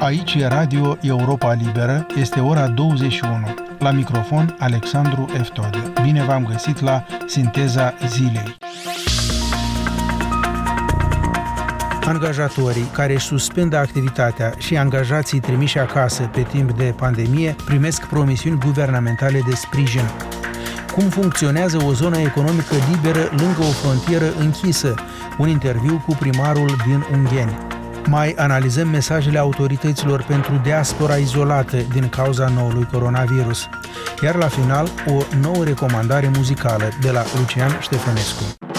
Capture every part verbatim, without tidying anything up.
Aici e Radio Europa Liberă, este ora douăzeci și unu. La microfon, Alexandru Eftode. Bine v-am găsit la Sinteza Zilei. Angajatorii care își suspendă activitatea și angajații trimiși acasă pe timp de pandemie primesc promisiuni guvernamentale de sprijin. Cum funcționează o zonă economică liberă lângă o frontieră închisă? Un interviu cu primarul din Ungheni. Mai analizăm mesajele autorităților pentru diaspora izolată din cauza noului coronavirus. Iar la final, o nouă recomandare muzicală de la Lucian Ștefănescu.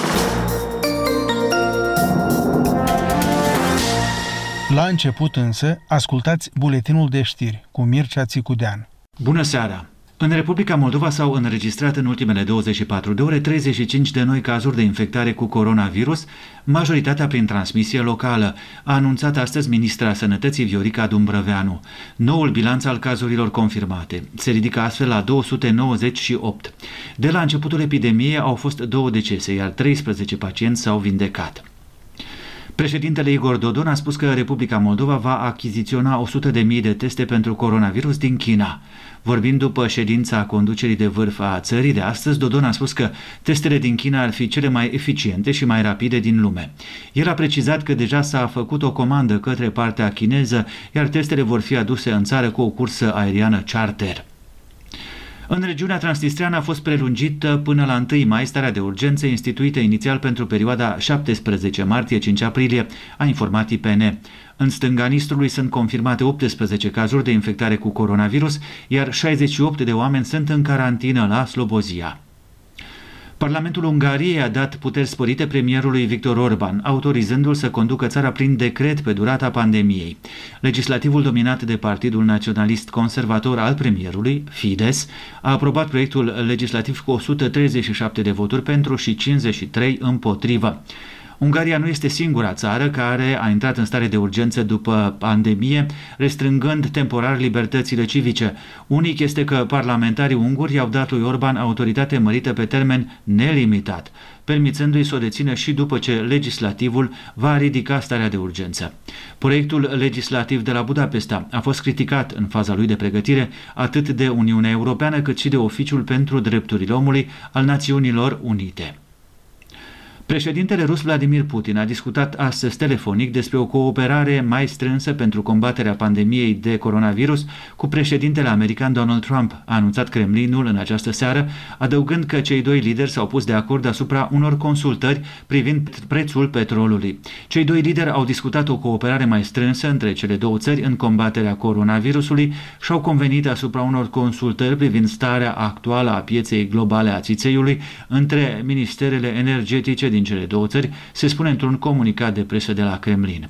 La început însă, ascultați buletinul de știri cu Mircea Țicudean. Bună seara! În Republica Moldova s-au înregistrat în ultimele douăzeci și patru de ore treizeci și cinci de noi cazuri de infectare cu coronavirus, majoritatea prin transmisie locală, a anunțat astăzi ministra Sănătății Viorica Dumbrăveanu. Noul bilanț al cazurilor confirmate se ridică astfel la două sute nouăzeci și opt. De la începutul epidemiei au fost două decese, iar treisprezece pacienți s-au vindecat. Președintele Igor Dodon a spus că Republica Moldova va achiziționa o sută de mii de teste pentru coronavirus din China. Vorbind după ședința conducerii de vârf a țării de astăzi, Dodon a spus că testele din China ar fi cele mai eficiente și mai rapide din lume. El a precizat că deja s-a făcut o comandă către partea chineză, iar testele vor fi aduse în țară cu o cursă aeriană charter. În regiunea transnistreană a fost prelungită până la întâi mai starea de urgență instituită inițial pentru perioada șaptesprezece martie cinci aprilie, a informat I P N. În stânga Nistrului sunt confirmate optsprezece cazuri de infectare cu coronavirus, iar șaizeci și opt de oameni sunt în carantină la Slobozia. Parlamentul Ungariei a dat puteri sporite premierului Viktor Orban, autorizându-l să conducă țara prin decret pe durata pandemiei. Legislativul dominat de Partidul Naționalist Conservator al premierului, Fidesz, a aprobat proiectul legislativ cu o sută treizeci și șapte de voturi pentru și cincizeci și trei împotrivă. Ungaria nu este singura țară care a intrat în stare de urgență după pandemie, restrângând temporar libertățile civice. Unic este că parlamentarii unguri i-au dat lui Orban autoritate mărită pe termen nelimitat, permițându-i să o dețină și după ce legislativul va ridica starea de urgență. Proiectul legislativ de la Budapesta a fost criticat în faza lui de pregătire atât de Uniunea Europeană cât și de Oficiul pentru Drepturile Omului al Națiunilor Unite. Președintele rus Vladimir Putin a discutat astăzi telefonic despre o cooperare mai strânsă pentru combaterea pandemiei de coronavirus cu președintele american Donald Trump, a anunțat Kremlinul în această seară, adăugând că cei doi lideri s-au pus de acord asupra unor consultări privind prețul petrolului. Cei doi lideri au discutat o cooperare mai strânsă între cele două țări în combaterea coronavirusului și au convenit asupra unor consultări privind starea actuală a pieței globale a țițeiului între ministerele energetice din cele două țări, se spune într-un comunicat de presă de la Kremlin.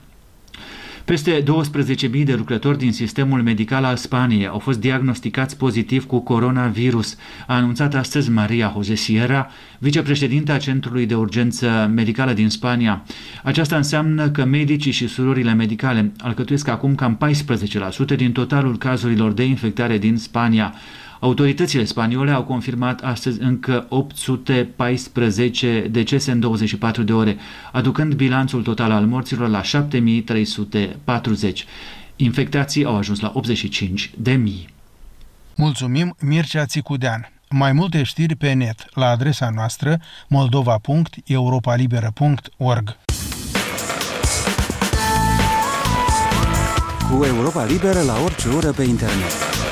Peste douăsprezece mii de lucrători din sistemul medical al Spaniei au fost diagnosticați pozitiv cu coronavirus, a anunțat astăzi Maria José Sierra, vicepreședinta Centrului de Urgență Medicală din Spania. Aceasta înseamnă că medicii și surorile medicale alcătuiesc acum cam paisprezece la sută din totalul cazurilor de infectare din Spania. Autoritățile spaniole au confirmat astăzi încă opt sute paisprezece decese în douăzeci și patru de ore, aducând bilanțul total al morților la șapte mii trei sute patruzeci. Infectații au ajuns la optzeci și cinci de mii. Mulțumim, Mircea Țicudean. Mai multe știri pe net la adresa noastră moldova punct europa liberă punct org. Cu Europa Liberă la orice oră pe internet.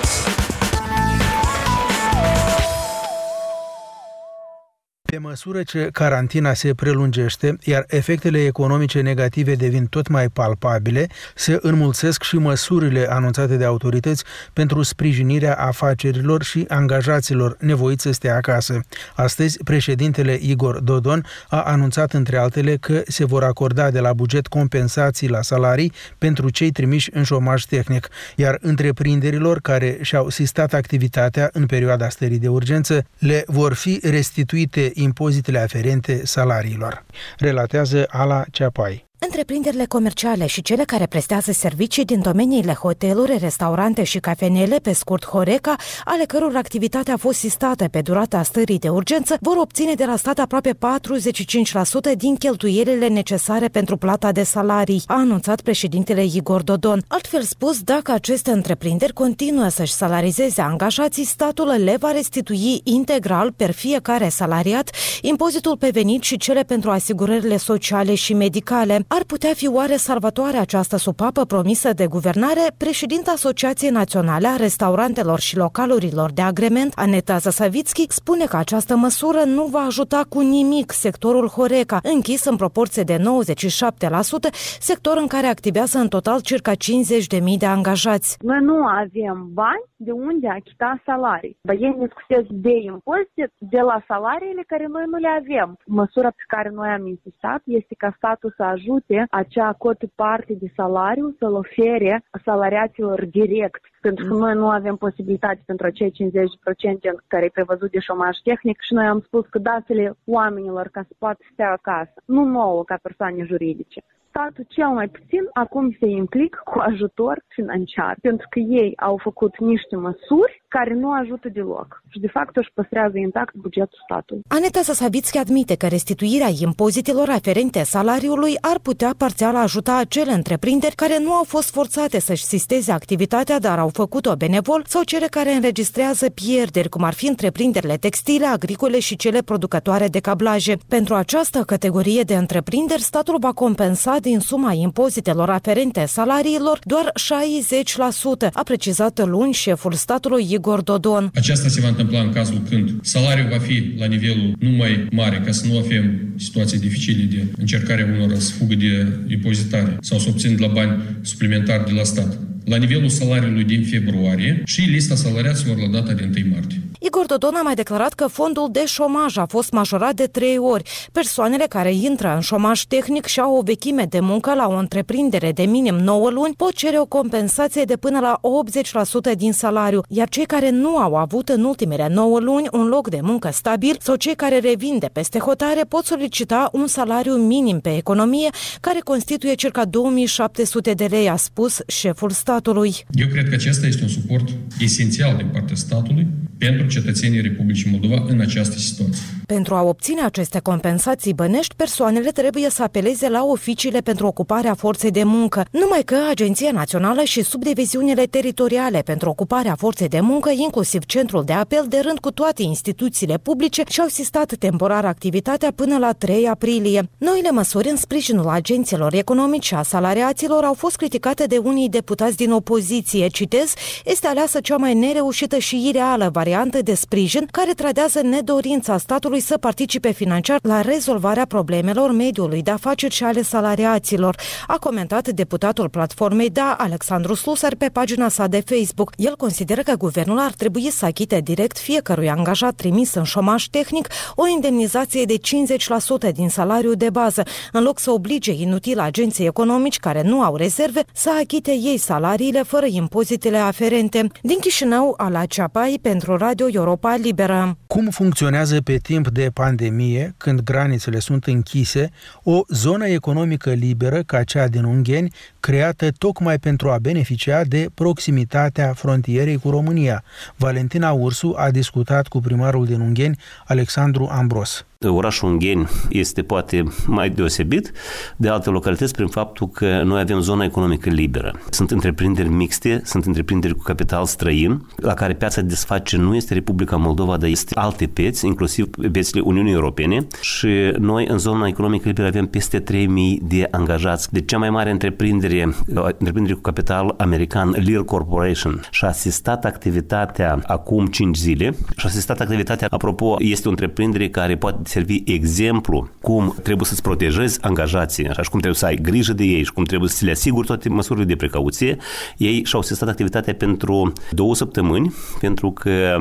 Pe măsură ce carantina se prelungește, iar efectele economice negative devin tot mai palpabile, se înmulțesc și măsurile anunțate de autorități pentru sprijinirea afacerilor și angajaților nevoiți să stea acasă. Astăzi, președintele Igor Dodon a anunțat între altele că se vor acorda de la buget compensații la salarii pentru cei trimiși în șomaj tehnic, iar întreprinderilor care și-au sistat activitatea în perioada stării de urgență le vor fi restituite impozitele aferente salariilor, relatează Ala Ceapai. Întreprinderile comerciale și cele care prestează servicii din domeniile hoteluri, restaurante și cafenele, pe scurt Horeca, ale căror activitate a fost sistată pe durata stării de urgență, vor obține de la stat aproape patruzeci și cinci la sută din cheltuielile necesare pentru plata de salarii, a anunțat președintele Igor Dodon. Altfel spus, dacă aceste întreprinderi continuă să-și salarizeze angajații, statul le va restitui integral per fiecare salariat impozitul pe venit și cele pentru asigurările sociale și medicale. Ar putea fi oare salvatoare această supapă promisă de guvernare? Președinta Asociației Naționale a Restaurantelor și Localurilor de Agrement, Aneta Zasavitski, spune că această măsură nu va ajuta cu nimic sectorul Horeca, închis în proporție de nouăzeci și șapte la sută, sector în care activează în total circa cincizeci de mii de angajați. Noi nu avem bani de unde achita salarii. Ei ne scutesc de impozite de la salariile care noi nu le avem. Măsura pe care noi am insistat este ca statul să ajute acea cotă parte de salariu să-l ofere salariaților direct. Pentru că noi nu avem posibilitate pentru acei cincizeci la sută care e prevăzut de șomaj tehnic și noi am spus că dați-le oamenilor ca să poată stea acasă, nu nouă ca persoane juridice. Statul cel mai puțin acum se implică cu ajutor financiar, pentru că ei au făcut niște măsuri care nu ajută deloc și de fapt își păstrează intact bugetul statului. Aneta Zasavitski admite că restituirea impozitelor aferente salariului ar putea parțial ajuta acele întreprinderi care nu au fost forțate să-și sisteze activitatea, dar au făcut-o benevol, sau cele care înregistrează pierderi, cum ar fi întreprinderile textile, agricole și cele producătoare de cablaje. Pentru această categorie de întreprinderi, statul va compensa din suma impozitelor aferente salariilor doar șaizeci la sută, a precizat luni șeful statului Igor Dodon. Aceasta se va întâmpla în cazul când salariul va fi la nivelul nu mai mare, ca să nu avem situații dificile de încercarea unor să fugă de impozitare sau să obțină la bani suplimentari de la stat, la nivelul salariului din februarie și lista salariaților la data de întâi martie. Igor Dodon a mai declarat că fondul de șomaj a fost majorat de trei ori. Persoanele care intră în șomaj tehnic și au o vechime de muncă la o întreprindere de minim nouă luni pot cere o compensație de până la optzeci la sută din salariu, iar cei care nu au avut în ultimele nouă luni un loc de muncă stabil sau cei care revin de peste hotare pot solicita un salariu minim pe economie, care constituie circa două mii șapte sute de lei, a spus șeful statului. Eu cred că acesta este un suport esențial din partea statului pentru cetățenii Republicii Moldova în această situație. Pentru a obține aceste compensații bănești, persoanele trebuie să apeleze la oficiile pentru ocuparea forței de muncă, numai că Agenția Națională și subdiviziunile teritoriale pentru ocuparea forței de muncă, inclusiv centrul de apel, de rând cu toate instituțiile publice, și-au sistat temporar activitatea până la trei aprilie. Noile măsuri în sprijinul agenților economici și a salariaților au fost criticate de unii deputați din opoziție. Citez, este aleasă cea mai nereușită și ireală variantă de sprijin care tradează nedorința statului să participe financiar la rezolvarea problemelor mediului de afaceri și ale salariaților, a comentat deputatul Platformei Da, Alexandru Slusar, pe pagina sa de Facebook. El consideră că guvernul ar trebui să achite direct fiecărui angajat trimis în șomaj tehnic o indemnizație de cincizeci la sută din salariul de bază, în loc să oblige inutil agenții economici care nu au rezerve să achite ei salariile fără impozitele aferente. Din Chișinău, Ala Ceapai, pentru Radio Europa Liberă. Cum funcționează pe timp de pandemie, când granițele sunt închise, o zonă economică liberă ca cea din Ungheni, creată tocmai pentru a beneficia de proximitatea frontierei cu România? Valentina Ursu a discutat cu primarul din Ungheni, Alexandru Ambros. Orașul Ungheni este poate mai deosebit de alte localități prin faptul că noi avem zona economică liberă. Sunt întreprinderi mixte, sunt întreprinderi cu capital străin, la care piața de desfaceri nu este Republica Moldova, dar este alte piețe, inclusiv piețele Uniunii Europene, și noi în zona economică liberă avem peste trei mii de angajați. De cea mai mare întreprindere, întreprindere cu capital american, Lear Corporation, și-a asistat activitatea acum cinci zile și-a asistat activitatea, apropo, este o întreprindere care poate servi exemplu cum trebuie să-ți protejezi angajații, așa, și cum trebuie să ai grijă de ei și cum trebuie să le asiguri toate măsurile de precauție. Ei și-au asistat activitatea pentru două săptămâni, pentru că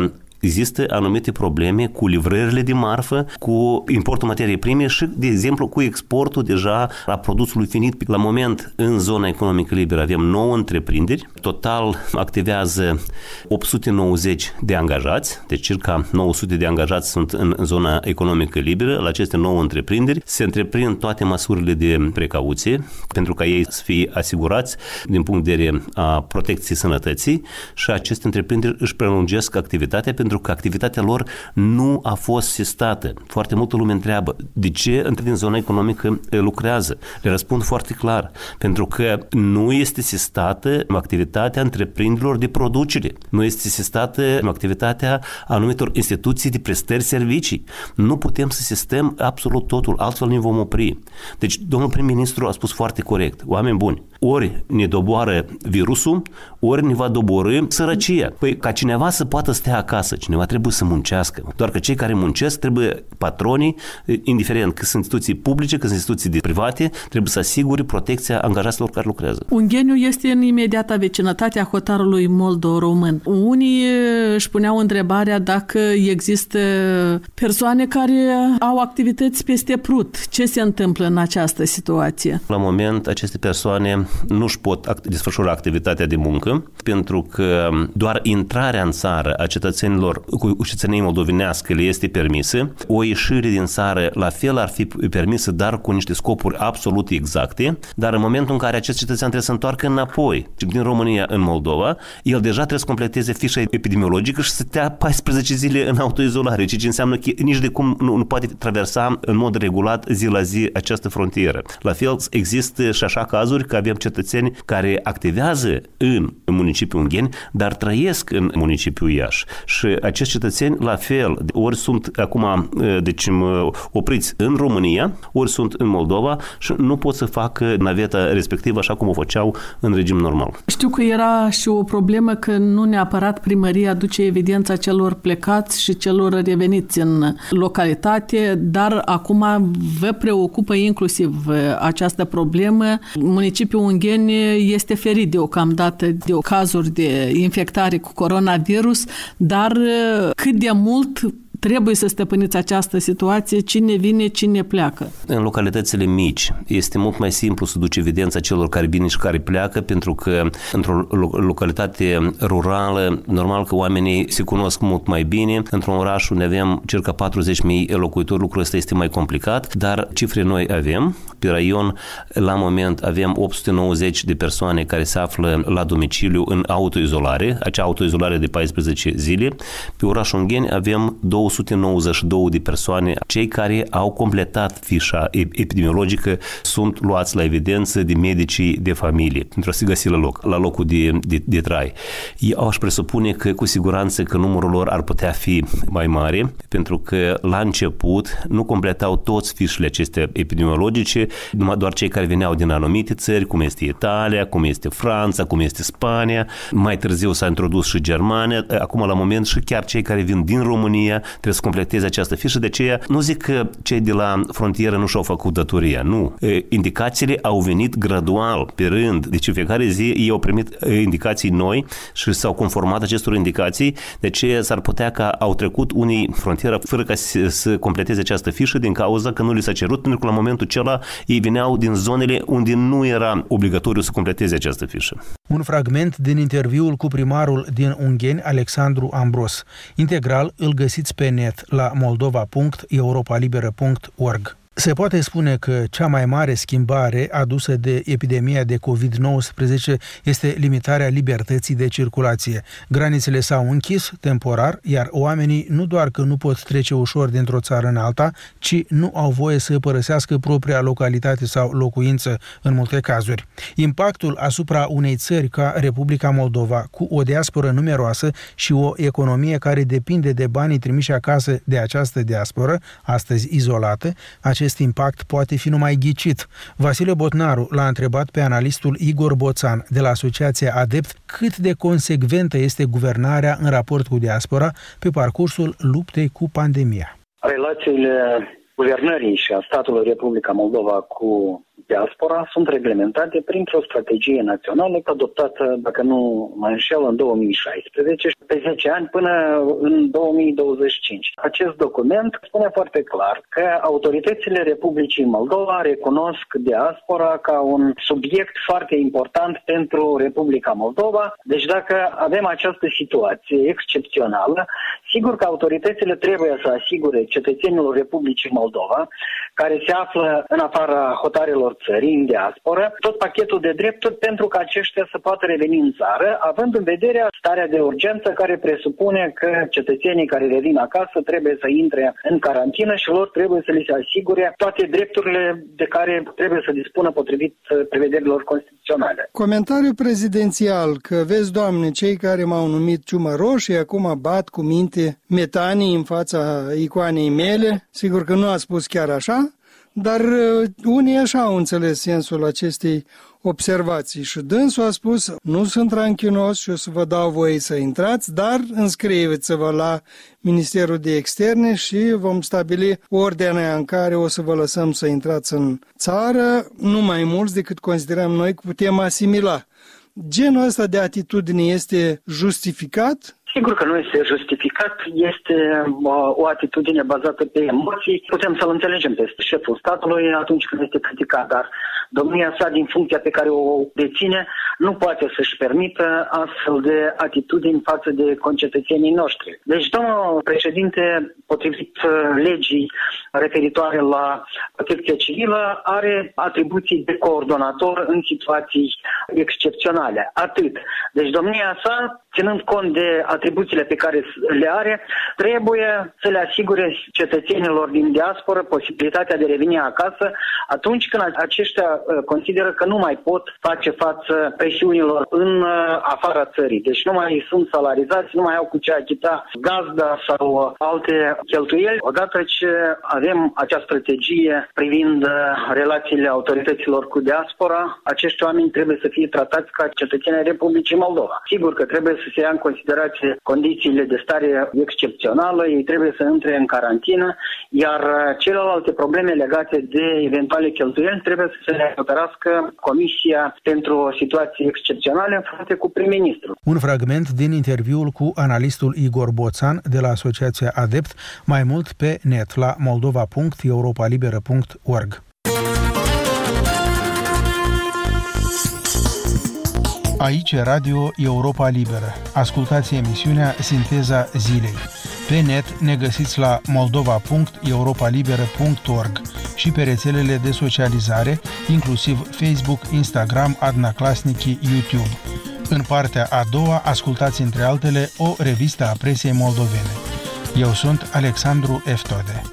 Există anumite probleme cu livrările de marfă, cu importul materiei prime și, de exemplu, cu exportul deja a produsului finit. La moment, în zona economică liberă avem nouă întreprinderi. Total activează opt sute nouăzeci de angajați, deci circa nouă sute de angajați sunt în zona economică liberă. La aceste nouă întreprinderi se întreprind toate măsurile de precauție pentru ca ei să fie asigurați din punct de vedere a protecției sănătății și aceste întreprinderi își prelungesc activitatea pentru că activitatea lor nu a fost sistată. Foarte multă lume întreabă de ce din zona economică lucrează. Le răspund foarte clar, pentru că nu este sistată activitatea întreprinderilor de producere, nu este sistată activitatea anumitor instituții de prestări servicii. Nu putem să sistăm absolut totul, altfel ne vom opri. Deci, domnul prim-ministru a spus foarte corect, oameni buni, ori ne doboară virusul, ori ne va doborî sărăcia. Păi, ca cineva să poată stea acasă, cineva trebuie să muncească. Doar că cei care muncesc trebuie patronii, indiferent că sunt instituții publice, că sunt instituții private, trebuie să asigure protecția angajaților care lucrează. Ungheniu este în imediata vecinătate a hotarului moldo-român. Unii își puneau întrebarea dacă există persoane care au activități peste Prut. Ce se întâmplă în această situație? La moment, aceste persoane nu își pot desfășura activitatea de muncă, pentru că doar intrarea în țară a cetățenilor cu cetățenie moldovenească le este permisă. O ieșire din țară la fel ar fi permisă, dar cu niște scopuri absolut exacte, dar în momentul în care acest cetățean trebuie să întoarcă înapoi din România în Moldova, el deja trebuie să completeze fișa epidemiologică și să stea paisprezece zile în autoizolare, ceea ce înseamnă că nici de cum nu, nu poate traversa în mod regulat zi la zi această frontieră. La fel există și așa cazuri că avem cetățeni care activează în municipiul Ungheni, dar trăiesc în municipiul Iași. Și acești cetățeni, la fel, ori sunt acum deci, opriți în România, ori sunt în Moldova și nu pot să facă naveta respectivă așa cum o făceau în regim normal. Știu că era și o problemă că nu neapărat primăria aduce evidența celor plecați și celor reveniți în localitate, dar acum vă preocupă inclusiv această problemă. Municipiul Ungheni este ferit deocamdată de cazuri de infectare cu coronavirus, dar cât de mult trebuie să stăpâniți această situație, cine vine, cine pleacă. În localitățile mici este mult mai simplu să duci evidența celor care vin și care pleacă, pentru că într-o localitate rurală, normal că oamenii se cunosc mult mai bine. Într-un oraș unde avem circa patruzeci de mii de locuitori, lucrul ăsta este mai complicat, dar cifre noi avem. Pe raion, la moment, avem opt sute nouăzeci de persoane care se află la domiciliu în autoizolare, acea autoizolare de paisprezece zile. Pe orașul Ungheni avem două sute nouăzeci și două de persoane. Cei care au completat fișa epidemiologică sunt luați la evidență de medicii de familie pentru a se găsi la loc, la locul de, de, de trai. Eu aș presupune că cu siguranță că numărul lor ar putea fi mai mare, pentru că la început nu completau toți fișele acestea epidemiologice, numai doar cei care veneau din anumite țări, cum este Italia, cum este Franța, cum este Spania. Mai târziu s-a introdus și Germania. Acum, la moment, și chiar cei care vin din România trebuie să completeze această fișă. De aceea, nu zic că cei de la frontieră nu și-au făcut datoria, nu. Indicațiile au venit gradual, pe rând. Deci în fiecare zi ei au primit indicații noi și s-au conformat acestor indicații. De aceea s-ar putea ca au trecut unii frontieră fără ca să, să completeze această fișă din cauza că nu li s-a cerut, pentru că la momentul acela ei veneau din zonele unde nu era obligatoriu să completeze această fișă. Un fragment din interviul cu primarul din Ungheni, Alexandru Ambros. Integral îl găsiți pe net la moldova punct europa liberă punct org. Se poate spune că cea mai mare schimbare adusă de epidemia de covid nouăsprezece este limitarea libertății de circulație. Granițele s-au închis temporar, iar oamenii nu doar că nu pot trece ușor dintr-o țară în alta, ci nu au voie să părăsească propria localitate sau locuință în multe cazuri. Impactul asupra unei țări ca Republica Moldova, cu o diasporă numeroasă și o economie care depinde de banii trimiși acasă de această diasporă, astăzi izolată, acest impact poate fi numai ghicit. Vasile Botnaru l-a întrebat pe analistul Igor Boțan de la Asociația Adept cât de consecventă este guvernarea în raport cu diaspora pe parcursul luptei cu pandemia. Relațiile guvernării și a statului Republica Moldova cu diaspora sunt reglementate printr-o strategie națională adoptată, dacă nu mă înșel, în două mii șaisprezece, pe zece ani până în două mii douăzeci și cinci. Acest document spune foarte clar că autoritățile Republicii Moldova recunosc diaspora ca un subiect foarte important pentru Republica Moldova. Deci dacă avem această situație excepțională, sigur că autoritățile trebuie să asigure cetățenilor Republicii Moldova, care se află în afara hotarelor țării, în diasporă, tot pachetul de drepturi pentru ca aceștia să poată reveni în țară, având în vedere starea de urgență care presupune că cetățenii care revin acasă trebuie să intre în carantină și lor trebuie să li se asigure toate drepturile de care trebuie să dispună potrivit prevederilor constituționale. Comentariul prezidențial că, vezi, Doamne, cei care m-au numit ciumă roșie acum bat cu minte metanii în fața icoanei mele, sigur că nu a spus chiar așa, dar unii așa au înțeles sensul acestei observații și dânsul a spus, nu sunt ranchinos și o să vă dau voie să intrați, dar înscrieți-vă la Ministerul de Externe și vom stabili ordinea în care o să vă lăsăm să intrați în țară, nu mai mulți decât considerăm noi că putem asimila. Genul ăsta de atitudine este justificat? Sigur că nu este justificat, este o, o atitudine bazată pe emoții. Putem să-l înțelegem pe șeful statului atunci când este criticat, dar domnia sa, din funcția pe care o deține, nu poate să-și permită astfel de atitudini față de concetățenii noștri. Deci, domnul președinte, potrivit legii referitoare la protecția civilă, are atribuții de coordonator în situații excepționale. Atât. Deci, domnia sa, ținând cont de atribuțiile pe care le are, trebuie să le asigure cetățenilor din diasporă posibilitatea de reveni acasă atunci când aceștia consideră că nu mai pot face față presiunilor în afara țării. Deci nu mai sunt salarizați, nu mai au cu ce achita gazda sau alte cheltuieli. Odată ce avem această strategie privind relațiile autorităților cu diaspora, acești oameni trebuie să fie tratați ca cetățenii Republicii Moldova. Sigur că trebuie să se ia în considerație condițiile de stare excepțională, ei trebuie să intre în carantină, iar celelalte probleme legate de eventuale cheltuieli trebuie să se le hotărască Comisia pentru situații excepționale în frunte cu prim-ministrul. Un fragment din interviul cu analistul Igor Boțan de la Asociația Adept, mai mult pe net la moldova punct europa liberă punct org. Aici e Radio Europa Liberă. Ascultați emisiunea Sinteza Zilei. Pe net ne găsiți la moldova punct europa liberă punct org și pe rețelele de socializare, inclusiv Facebook, Instagram, Adnaclasnici, YouTube. În partea a doua ascultați între altele o revistă a presei moldovene. Eu sunt Alexandru Eftode.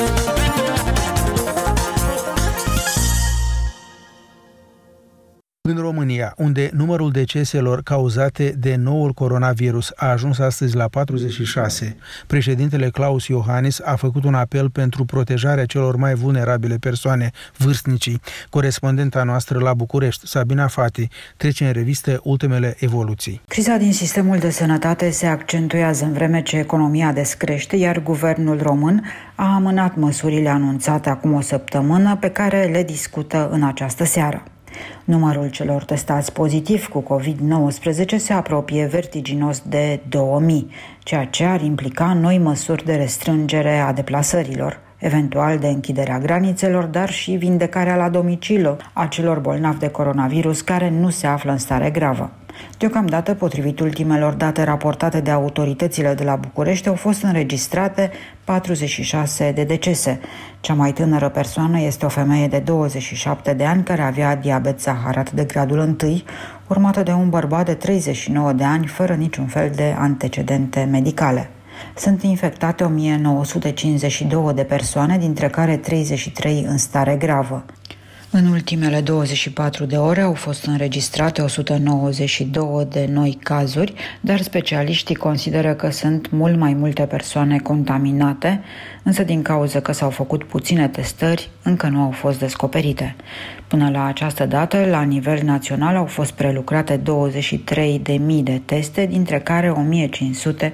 În România, unde numărul deceselor cauzate de noul coronavirus a ajuns astăzi la patruzeci și șase, președintele Klaus Iohannis a făcut un apel pentru protejarea celor mai vulnerabile persoane, vârstnicii. Corespondenta noastră la București, Sabina Fati, trece în revistă ultimele evoluții. Criza din sistemul de sănătate se accentuează în vreme ce economia descrește, iar guvernul român a amânat măsurile anunțate acum o săptămână, pe care le discută în această seară. Numărul celor testați pozitiv cu covid nouăsprezece se apropie vertiginos de două mii, ceea ce ar implica noi măsuri de restrângere a deplasărilor, eventual de închiderea granițelor, dar și vindecarea la domiciliu a celor bolnavi de coronavirus care nu se află în stare gravă. Deocamdată, potrivit ultimelor date raportate de autoritățile de la București, au fost înregistrate patruzeci și șase de decese. Cea mai tânără persoană este o femeie de douăzeci și șapte de ani care avea diabet zaharat de gradul unu, urmată de un bărbat de treizeci și nouă de ani fără niciun fel de antecedente medicale. Sunt infectate o mie nouă sute cincizeci și două de persoane, dintre care treizeci și trei în stare gravă. În ultimele douăzeci și patru de ore au fost înregistrate o sută nouăzeci și două de noi cazuri, dar specialiștii consideră că sunt mult mai multe persoane contaminate, însă din cauza că s-au făcut puține testări, încă nu au fost descoperite. Până la această dată, la nivel național au fost prelucrate douăzeci și trei de mii de teste, dintre care o mie cinci sute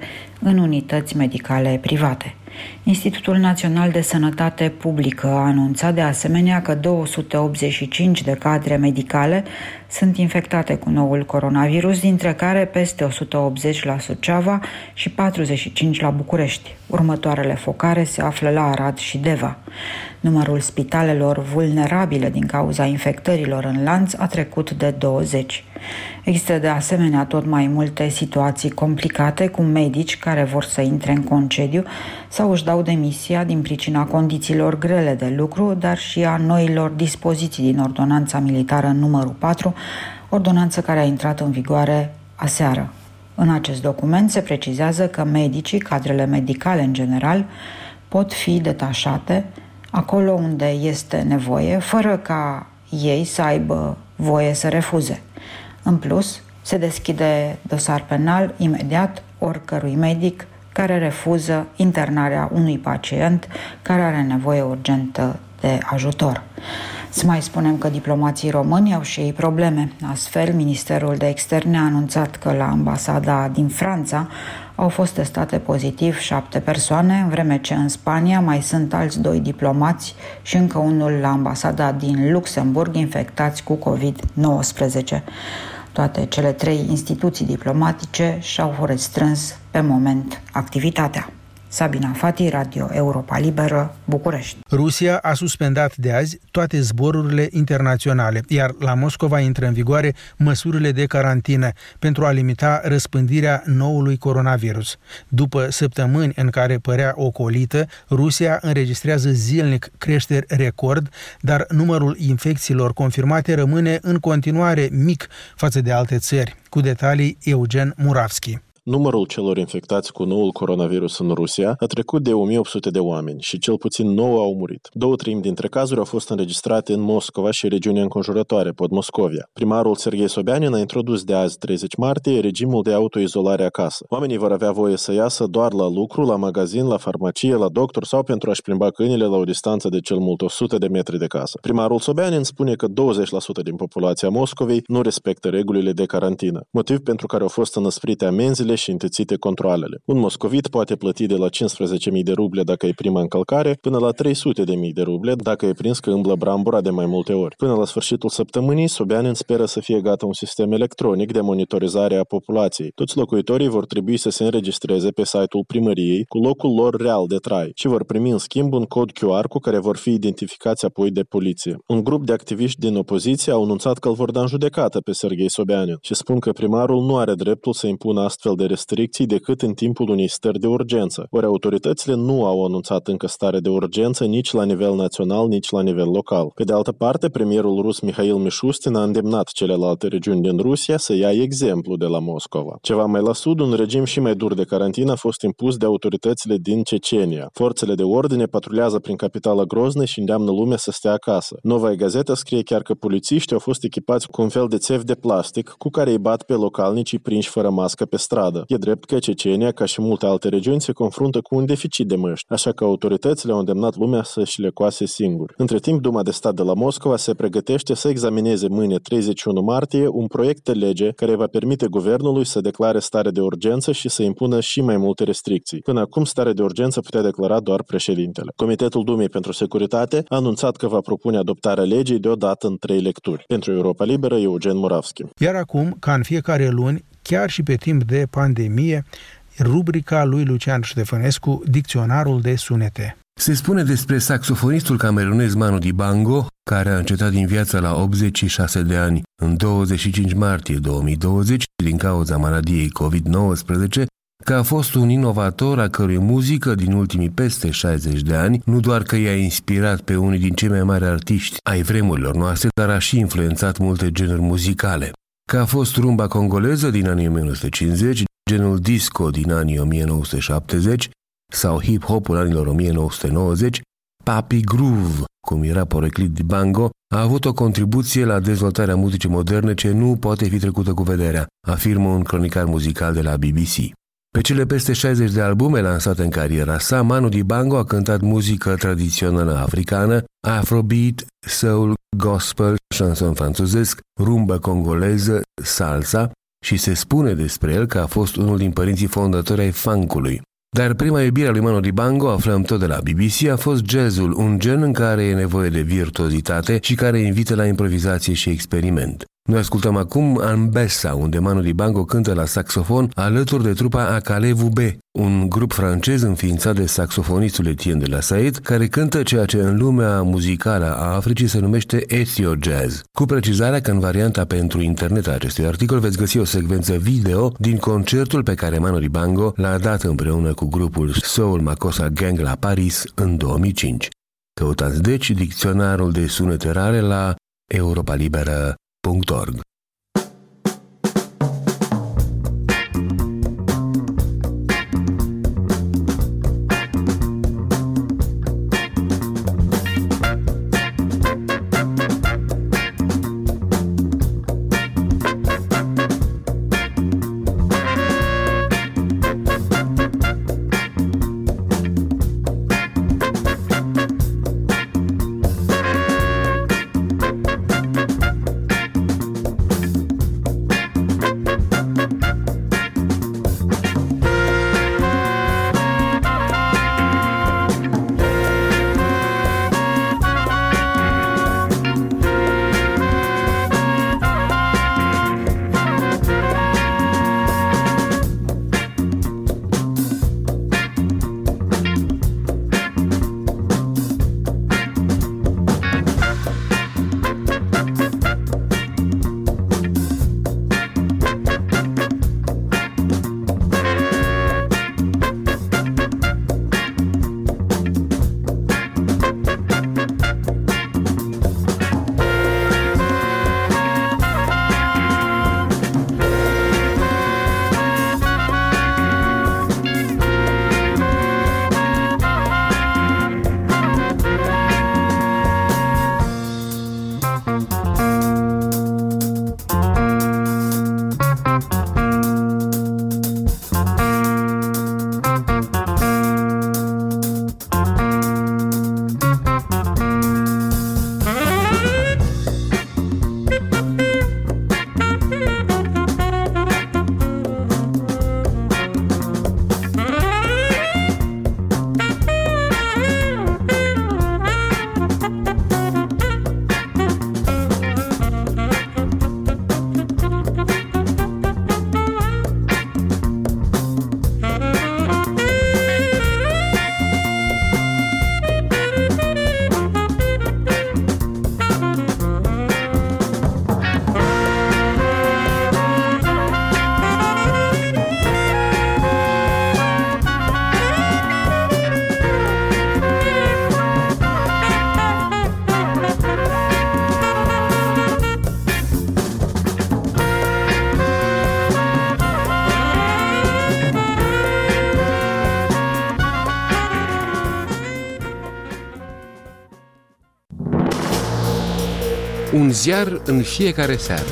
în unități medicale private. Institutul Național de Sănătate Publică a anunțat de asemenea că două sute optzeci și cinci de cadre medicale sunt infectate cu noul coronavirus, dintre care peste o sută optzeci la Suceava și patruzeci și cinci la București. Următoarele focare se află la Arad și Deva. Numărul spitalelor vulnerabile din cauza infectărilor în lanț a trecut de douăzeci. Există de asemenea tot mai multe situații complicate cu medici care vor să intre în concediu sau își dau demisia din pricina condițiilor grele de lucru, dar și a noilor dispoziții din Ordonanța Militară numărul patru, ordonanță care a intrat în vigoare aseară. În acest document se precizează că medicii, cadrele medicale în general, pot fi detașate acolo unde este nevoie, fără ca ei să aibă voie să refuze. În plus, se deschide dosar penal imediat oricărui medic care refuză internarea unui pacient care are nevoie urgentă de ajutor. Să mai spunem că diplomații români au și ei probleme. Astfel, Ministerul de Externe a anunțat că la ambasada din Franța au fost testate pozitiv șapte persoane, în vreme ce în Spania mai sunt alți doi diplomați și încă unul la ambasada din Luxemburg infectați cu covid nouăsprezece. Toate cele trei instituții diplomatice și-au restrâns pe moment activitatea. Sabina Fati, Radio Europa Liberă, București. Rusia a suspendat de azi toate zborurile internaționale, iar la Moscova intră în vigoare măsurile de carantină pentru a limita răspândirea noului coronavirus. După săptămâni în care părea ocolită, Rusia înregistrează zilnic creșteri record, dar numărul infecțiilor confirmate rămâne în continuare mic față de alte țări. Cu detalii, Eugen Muravski. Numărul celor infectați cu noul coronavirus în Rusia a trecut de o mie opt sute de oameni și cel puțin nouă au murit. Două treimi dintre cazuri au fost înregistrate în Moscova și regiunea înconjurătoare, Podmoscovia. Primarul Serghei Sobyanin a introdus de azi, treizeci martie, regimul de autoizolare acasă. Oamenii vor avea voie să iasă doar la lucru, la magazin, la farmacie, la doctor sau pentru a-și plimba câinile la o distanță de cel mult o sută de metri de casă. Primarul Sobyanin spune că douăzeci la sută din populația Moscovei nu respectă regulile de carantină, motiv pentru care au fost înăsprite amenzile și întețite controalele. Un moscovit poate plăti de la cincisprezece mii de ruble dacă e prima încălcare, până la trei sute de mii de ruble dacă e prins că îmblă brambura de mai multe ori. Până la sfârșitul săptămânii, Sobyanin speră să fie gata un sistem electronic de monitorizare a populației. Toți locuitorii vor trebui să se înregistreze pe site-ul primăriei cu locul lor real de trai și vor primi în schimb un cod Q R cu care vor fi identificați apoi de poliție. Un grup de activiști din opoziție au anunțat că îl vor da în judecată pe Serghei Sobyanin și spun că primarul nu are dreptul să impună astfel de restricții decât în timpul unei stări de urgență. Ori autoritățile nu au anunțat încă stare de urgență nici la nivel național, nici la nivel local. Pe de altă parte, premierul rus Mihail Mishustin a îndemnat celelalte regiuni din Rusia să ia exemplu de la Moscova. Ceva mai la sud, un regim și mai dur de carantină a fost impus de autoritățile din Cecenia. Forțele de ordine patrulează prin capitala Grozny și îndeamnă lumea să stea acasă. Novaia Gazeta scrie chiar că polițiștii au fost echipați cu un fel de țevi de plastic cu care îi bat pe localnicii prinși fără mască pe stradă. E drept că Cecenia, ca și multe alte regiuni, se confruntă cu un deficit de măști, așa că autoritățile au îndemnat lumea să-și le coase singuri. Între timp, Duma de Stat de la Moscova se pregătește să examineze mâine, treizeci și unu martie, un proiect de lege care va permite guvernului să declare stare de urgență și să impună și mai multe restricții. Până acum, stare de urgență putea declara doar președintele. Comitetul Dumei pentru Securitate a anunțat că va propune adoptarea legii deodată în trei lecturi. Pentru Europa Liberă, Eugen Muravski. Iar acum, ca în fiecare luni, chiar și pe timp de pandemie, rubrica lui Lucian Ștefănescu, Dicționarul de sunete. Se spune despre saxofonistul camerunez Manu Dibango, care a încetat din viață la optzeci și șase de ani. În douăzeci și cinci martie două mii douăzeci, din cauza maladiei covid nouăsprezece, că a fost un inovator a cărui muzică din ultimii peste șaizeci de ani nu doar că i-a inspirat pe unii din cei mai mari artiști ai vremurilor noastre, dar a și influențat multe genuri muzicale. Că a fost rumba congoleză din anii o mie nouă sute cincizeci, genul disco din anii o mie nouă sute șaptezeci sau hip-hopul anilor o mie nouă sute nouăzeci, Papi Groove, cum era poreclit Dibango, a avut o contribuție la dezvoltarea muzicii moderne ce nu poate fi trecută cu vederea, afirmă un cronicar muzical de la B B C. Pe cele peste șaizeci de albume lansate în cariera sa, Manu Dibango a cântat muzică tradițională africană, afrobeat, soul, gospel, chanson franțuzesc, rumbă congoleză, salsa, și se spune despre el că a fost unul din părinții fondatori ai funkului. Dar prima iubire a lui Manu Dibango, aflăm tot de la B B C, a fost jazzul, un gen în care e nevoie de virtuozitate și care invită la improvizație și experiment. Noi ascultăm acum Ambessa, unde Manu Dibango cântă la saxofon alături de trupa Akalevu B, un grup francez înființat de saxofonistul Etienne de la Said, care cântă ceea ce în lumea muzicală a Africii se numește ethio-jazz. Cu precizarea că în varianta pentru internet a acestui articol veți găsi o secvență video din concertul pe care Manu Dibango l-a dat împreună cu grupul Soul Makossa Gang la Paris în două mii cinci. Căutați deci dicționarul de sunete rare la europa liberă punct org. Un ziar în fiecare seară.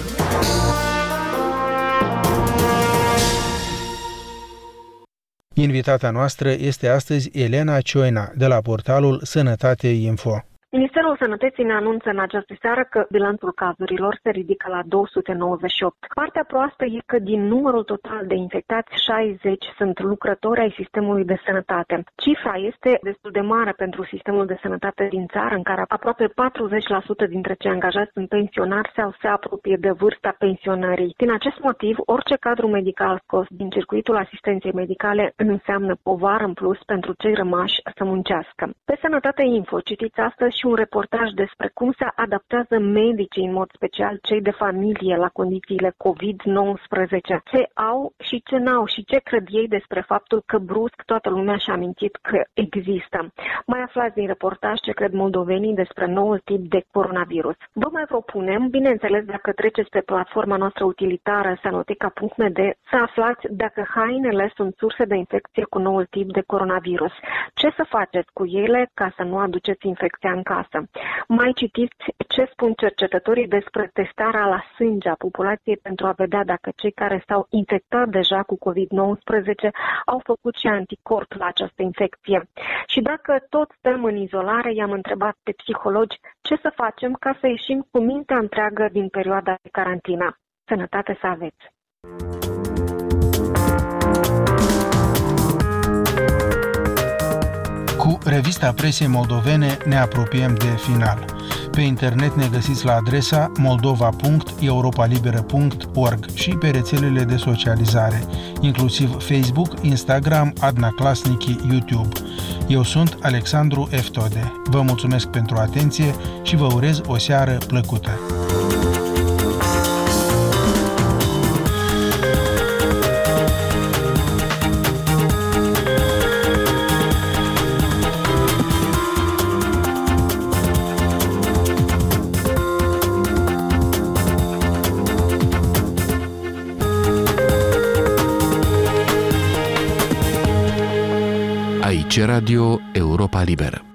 Invitata noastră este astăzi Elena Cioina, de la portalul Sănătate Info. Ministerul Sănătății ne anunță în această seară că bilanțul cazurilor se ridică la două sute nouăzeci și opt. Partea proastă e că din numărul total de infectați, șaizeci sunt lucrători ai sistemului de sănătate. Cifra este destul de mare pentru sistemul de sănătate din țară, în care aproape patruzeci la sută dintre cei angajați sunt pensionari sau se apropie de vârsta pensionării. Din acest motiv, orice cadru medical scos din circuitul asistenței medicale înseamnă povară în plus pentru cei rămași să muncească. Pe Sănătate Info citiți astăzi și un reportaj despre cum se adaptează medicii, în mod special cei de familie, la condițiile covid nouăsprezece. Ce au și ce n-au și ce cred ei despre faptul că brusc toată lumea și-a amintit că există. Mai aflați din reportaj ce cred moldovenii despre noul tip de coronavirus. Vă mai propunem, bineînțeles, dacă treceți pe platforma noastră utilitară sanotica punct m d, să aflați dacă hainele sunt surse de infecție cu noul tip de coronavirus. Ce să faceți cu ele ca să nu aduceți infecția în casă? Mai citiți ce spun cercetătorii despre testarea la sânge a populației pentru a vedea dacă cei care s-au infectat deja cu covid nouăsprezece au făcut și anticorpi la această infecție. Și dacă tot stăm în izolare, i-am întrebat pe psihologi ce să facem ca să ieșim cu mintea întreagă din perioada de carantină. Sănătate să aveți! Cu revista presei moldovene ne apropiem de final. Pe internet ne găsiți la adresa moldova punct europalibera punct org și pe rețelele de socializare, inclusiv Facebook, Instagram, Adna Clasnici, YouTube. Eu sunt Alexandru Eftode. Vă mulțumesc pentru atenție și vă urez o seară plăcută. Aici Radio Europa Liberă.